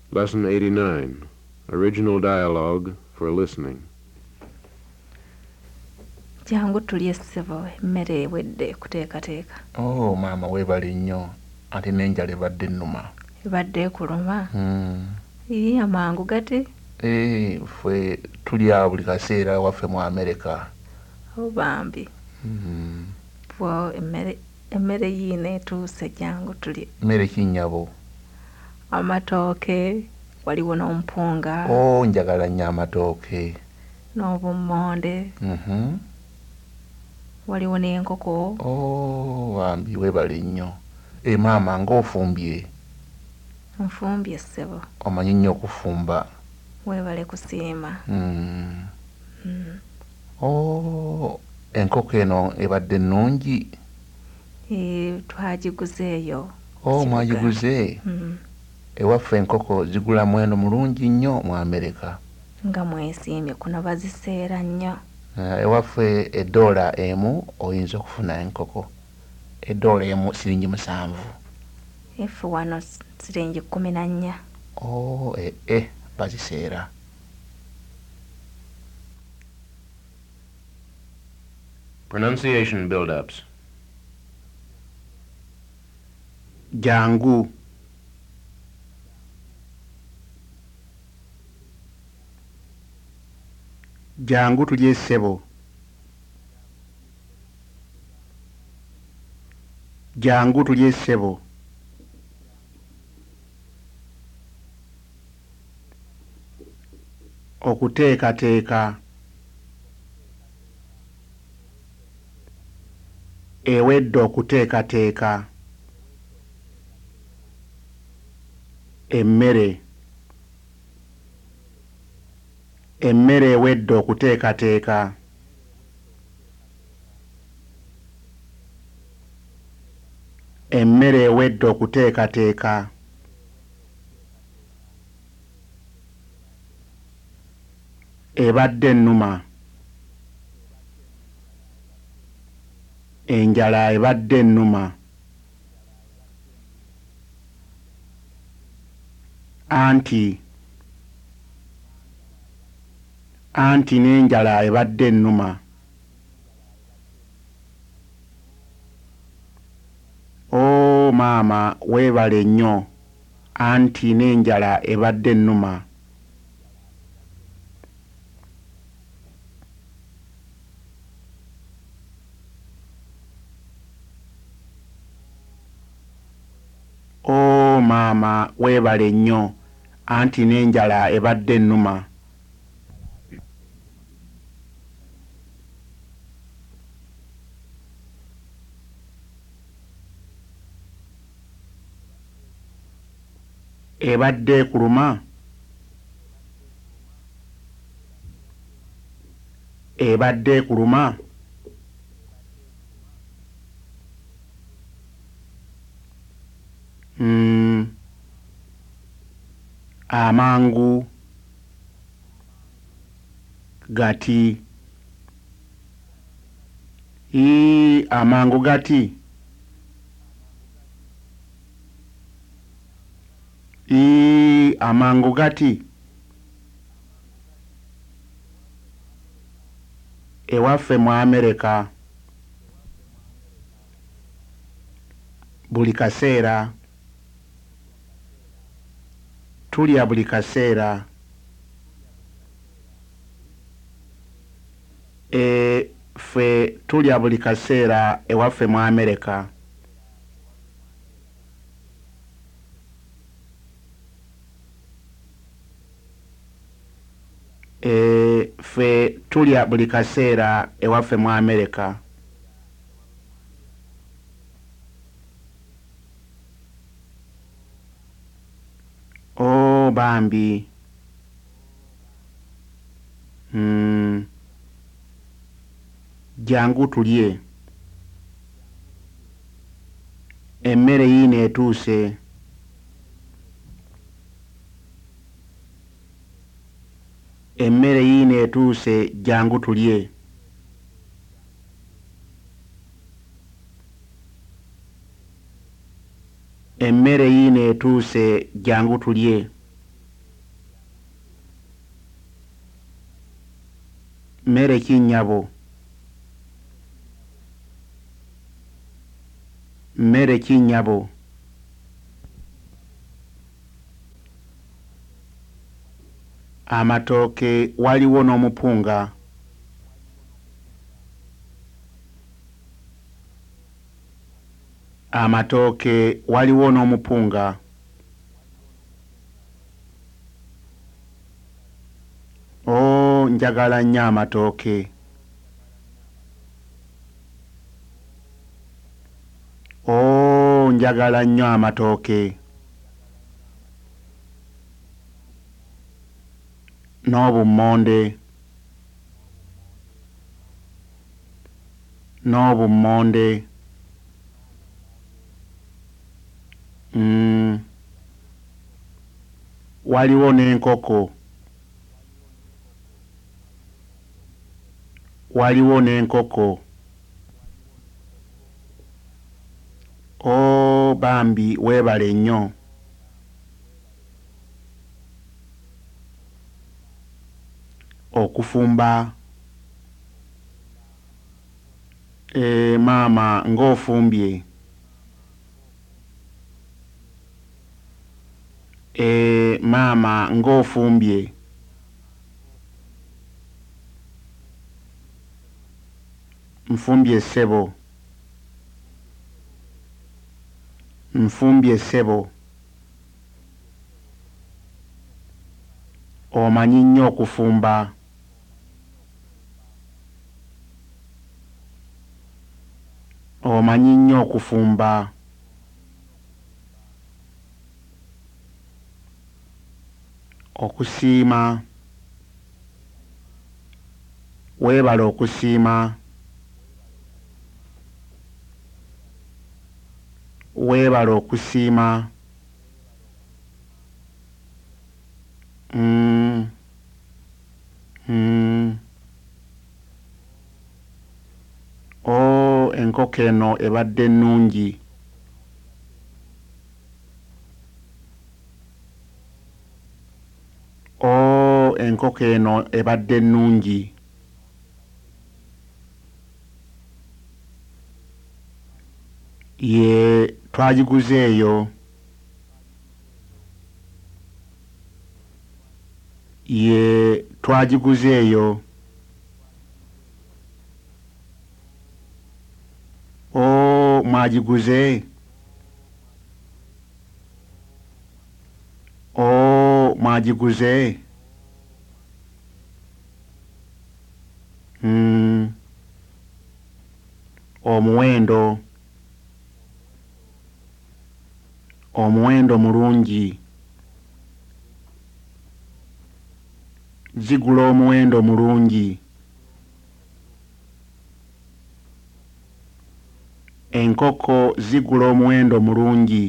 Lesson 89. Original dialogue for listening. Jangu tulye ssebo emmere ewedde kuteekateeka. Oh maama weebale nnyo ate n'enjala ebadde nnuma. Ebadde ekuluma? Ii amangu gati? Ffe tulya buli kaseera waffe mu America. Bambi. Bwo emmere yiino etuuse jangu tulye. Mmere ki nnyabo? Amatooke, waliwo n'ompunga. Oh njagala nnyo amatooke. N'obummonde. Waliwo n'enkoko. Oh bambi weebale nnyo. Maama ng'ofumbye? Nfumbye ssebo. Omanyi nnyo okufumba. Weebale kusiima. Oh enkoko eno ebadde nnungi? Twagiguzeeyo. Oh mwagiguze? Ewaffe enkoko zigula muwendo mulungi nnyo mu America. Nga mwesiimye kuno baziseera nnyo. Ewaffe eddoola emu oyinza okufuna enkoko. Eddoola emu siringi 7. Effe wano siringi 14. Oh baziseera. Pronunciation build-ups. Jangu. Jangu tulye ssebo. Jangu tulye ssebo. Okuteekateeka. Ewedde okuteekateeka. Emmere. Emmere ewedde okuteekateeka. Emmere ewedde okuteekateeka. Ebadde nnuma. Enjala ebadde nnuma. Anti n'enjala ebadde nnuma. Oh maama weebale nnyo anti n'enjala ebadde nnuma. Oh maama weebale nnyo anti n'enjala ebadde nnuma. Ebadde ekuluma. Ebadde ekuluma. Amangu. Gati. Amangu gati. Amangu gati. Ewaffe mu America. Buli kaseera. Tulya buli kaseera. Ffe tulya buli kaseera ewaffe mu America. Ffe tulya buli kaseera ewaffe mu America. Oh bambi. Jangu tulye. Emmere yiino etuuse. Emmere yiino etuuse jangu tulye. Emmere yiino etuuse jangu tulye. mmere ki nnyabo? Mmere ki nnyabo? Amatooke waliwo n'omupunga. Amatooke waliwo n'omupunga. Njagala nnyo amatooke. Njagala nnyo amatooke. N'obummonde. N'obummonde. Waliwo n'enkoko. Waliwo n'enkoko. Bambi weebale nnyo. Okufumba. Maama ng'ofumbye. Maama ng'ofumbye. Nfumbye ssebo. Nfumbye ssebo. Omanyi nnyo okufumba. Omanyi nnyo okufumba. Okusiima. Weebale okusiima. Weebale okusiima. Enkoko eno ebadde nnungi. Enkoko eno ebadde nnungi. Twagiguze eyo. Twagiguze eyo. Mwagiguze? Mwagiguze? Omuwendo. Omuwendo mulungi. Zigula omuwendo mulungi. Enkoko zigula omuwendo mulungi.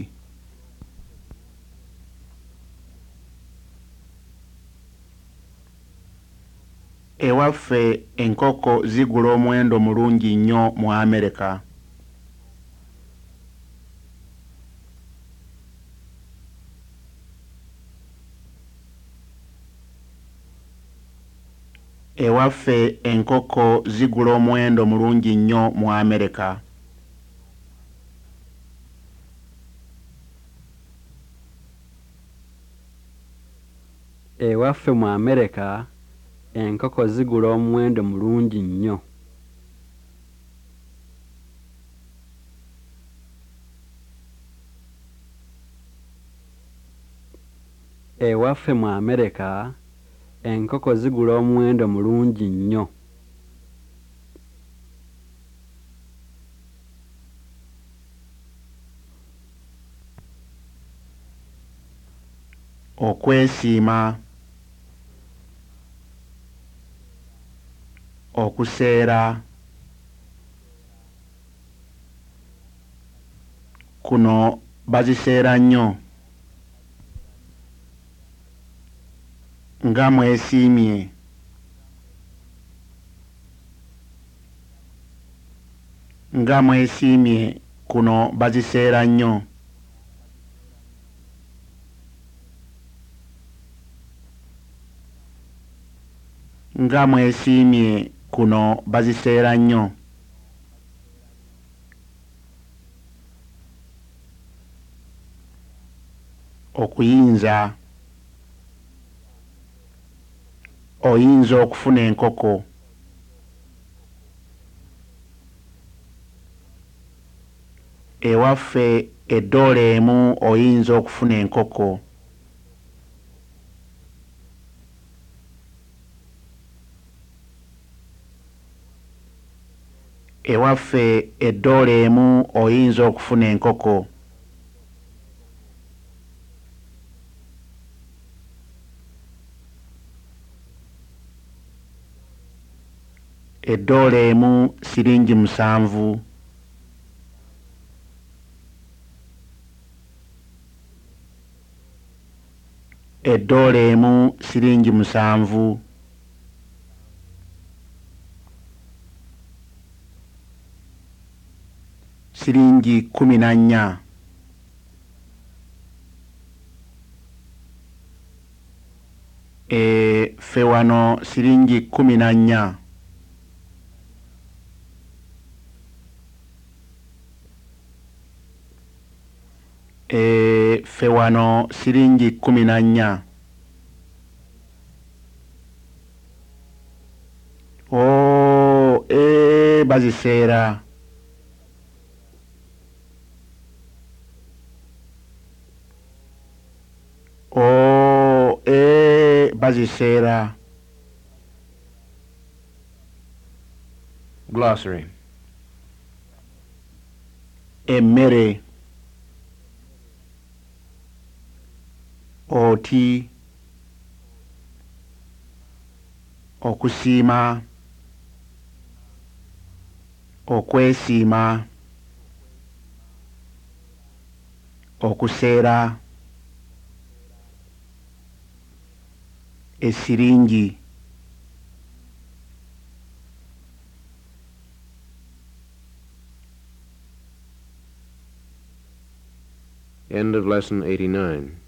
Ewaffe enkoko zigula omuwendo mulungi nnyo mu Amerika. Ewaffe enkoko zigula omuwendo mulungi nnyo mu Amerika. Ewaffe mu Amerika enkoko zigula omuwendo mulungi nnyo. Ewaffe mu Amerika enkoko zigula omuwendo mulungi nnyo. Okwesiima. Okuseera. Kuno baziseera nnyo. Nga mwesiimye. Nga mwesiimye kuno baziseera nnyo. Nga mwesiimye kuno baziseera nnyo. Okuyinza. Oyinza okufuna enkoko. Ewaffe eddoola emu oyinza okufuna enkoko. Ewaffe eddoola emu oyinza okufuna enkoko. Eddoola emu siringi 7. Eddoola emu siringi 7. Siringi 14. Ffe wano siringi 14. Ffe wano siringi 14. Baziseera. Baziseera. Glossary. Emmere. Oti. Okusiima. Okwesiima. Okuseera. Esiringi. End of lesson 89.